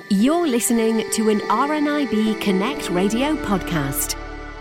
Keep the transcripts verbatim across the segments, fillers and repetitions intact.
You're listening to an R N I B Connect Radio podcast.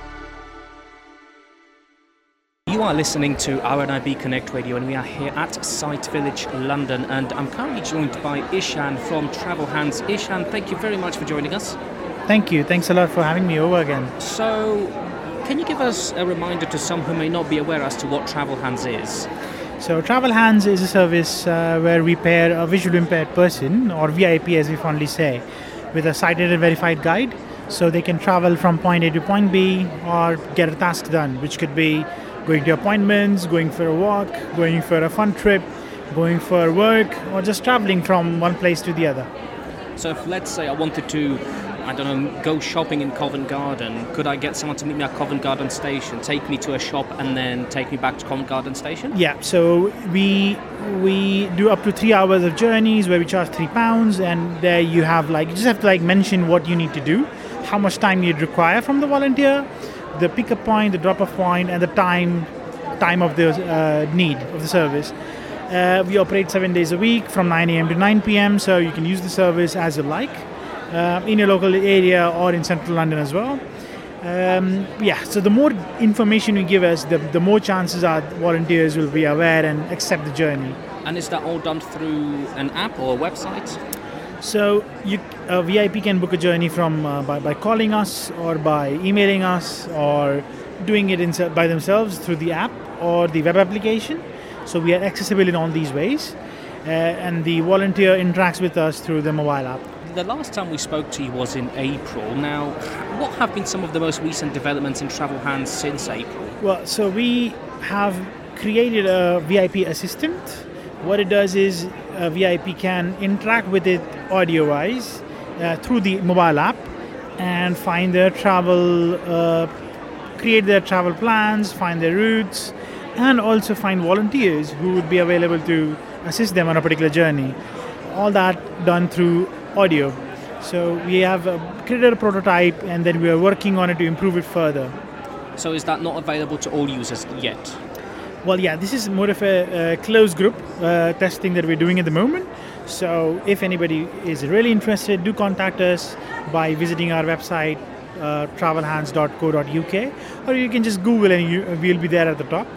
You are listening to R N I B Connect Radio, and we are here at Site Village, London, and I'm currently joined by Ishan from Travel Hands. Ishan, thank you very much for joining us. Thank you. Thanks a lot for having me over again. So, can you give us a reminder to some who may not be aware as to what Travel Hands is? So, Travel Hands is a service uh, where we pair a visually impaired person, or V I P as we fondly say, with a sighted and verified guide, so they can travel from point A to point B or get a task done, which could be going to appointments, going for a walk, going for a fun trip, going for work, or just traveling from one place to the other. So if, let's say, I wanted to, I don't know, go shopping in Covent Garden, could I get someone to meet me at Covent Garden Station, take me to a shop, and then take me back to Covent Garden Station? Yeah, so we we do up to three hours of journeys where we charge three pounds, and there you have like, you just have to like mention what you need to do, how much time you'd require from the volunteer, the pick-up point, the drop-off point, and the time time of the uh, need of the service. Uh, we operate seven days a week from nine a.m. to nine p.m, so you can use the service as you like uh, in your local area or in central London as well. Um, yeah, so the more information you give us, the, the more chances are volunteers will be aware and accept the journey. And is that all done through an app or a website? So you, a V I P can book a journey from uh, by, by calling us or by emailing us or doing it in, by themselves through the app or the web application. So we are accessible in all these ways, uh, and the volunteer interacts with us through the mobile app. The last time we spoke to you was in April. Now, what have been some of the most recent developments in Travel Hands since April? Well, so we have created a V I P assistant. What it does is a V I P can interact with it audio-wise uh, through the mobile app and find their travel, uh, create their travel plans, find their routes, and also find volunteers who would be available to assist them on a particular journey. All that done through audio. So we have uh, created a prototype, and then we are working on it to improve it further. So is that not available to all users yet? Well, yeah, this is more of a, a closed group uh, testing that we're doing at the moment. So if anybody is really interested, do contact us by visiting our website, uh, travel hands dot co dot U K, or you can just Google and you, we'll be there at the top.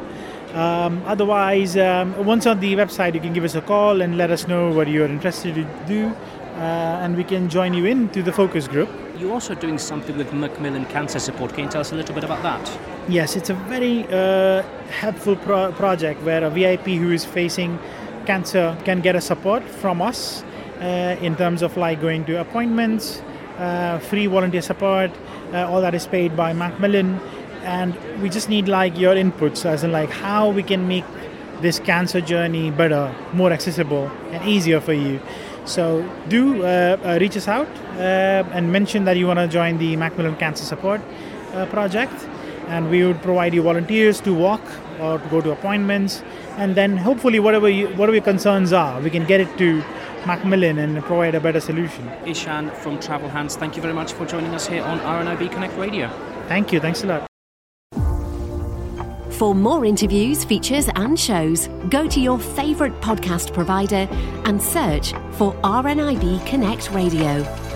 Um, otherwise, um, once on the website, you can give us a call and let us know what you're interested to do, uh, and we can join you into the focus group. You're also doing something with Macmillan Cancer Support. Can you tell us a little bit about that? Yes, it's a very uh, helpful pro- project where a V I P who is facing cancer can get a support from us uh, in terms of like going to appointments, uh, free volunteer support, uh, all that is paid by Macmillan. And we just need like your inputs as in like how we can make this cancer journey better, more accessible and easier for you. So do uh, uh, reach us out uh, and mention that you want to join the Macmillan Cancer Support uh, project, and we would provide you volunteers to walk or to go to appointments, and then hopefully whatever you, whatever your concerns are, we can get it to Macmillan and provide a better solution. Ishan from Travel Hands, thank you very much for joining us here on R N I B Connect Radio. Thank you. Thanks a lot. For more interviews, features and shows, go to your favourite podcast provider and search for R N I B Connect Radio.